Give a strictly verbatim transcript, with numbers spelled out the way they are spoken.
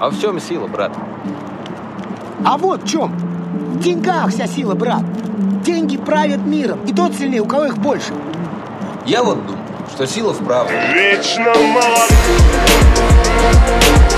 А в чем сила, брат? А вот в чем. В деньгах вся сила, брат. Деньги правят миром, и тот сильнее, у кого их больше. Я вот думаю, что сила в правде. Вечно молод.